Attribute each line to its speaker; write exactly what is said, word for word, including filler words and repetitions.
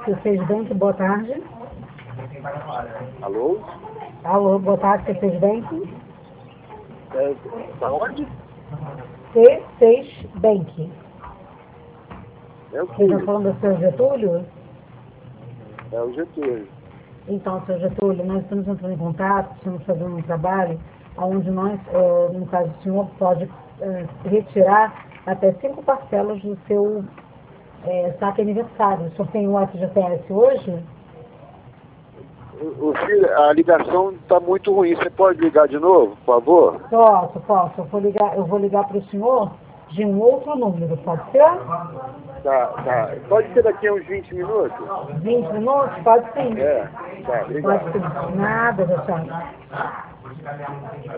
Speaker 1: C seis Bank, boa tarde.
Speaker 2: Alô?
Speaker 1: Alô, boa tarde, C seis Bank.
Speaker 2: É, da onde?
Speaker 1: C seis Bank.
Speaker 2: É o
Speaker 1: Você está
Speaker 2: quê?
Speaker 1: falando do seu Getúlio?
Speaker 2: É o Getúlio.
Speaker 1: Então, seu Getúlio, nós estamos entrando em contato, estamos fazendo um trabalho onde nós, eh, no caso, o senhor pode eh, retirar até cinco parcelas do seu eh, saque aniversário. O senhor tem o F G T S hoje?
Speaker 2: O, o filho, a ligação está muito ruim. Você pode ligar de novo, por favor?
Speaker 1: Posso, posso. Eu vou ligar, eu vou ligar para o senhor de um outro número, pode ser?
Speaker 2: Tá, tá. Pode ser daqui a uns vinte minutos?
Speaker 1: vinte minutos? Pode sim.
Speaker 2: É, tá,
Speaker 1: Pode
Speaker 2: obrigado.
Speaker 1: sim. Nada, doutor.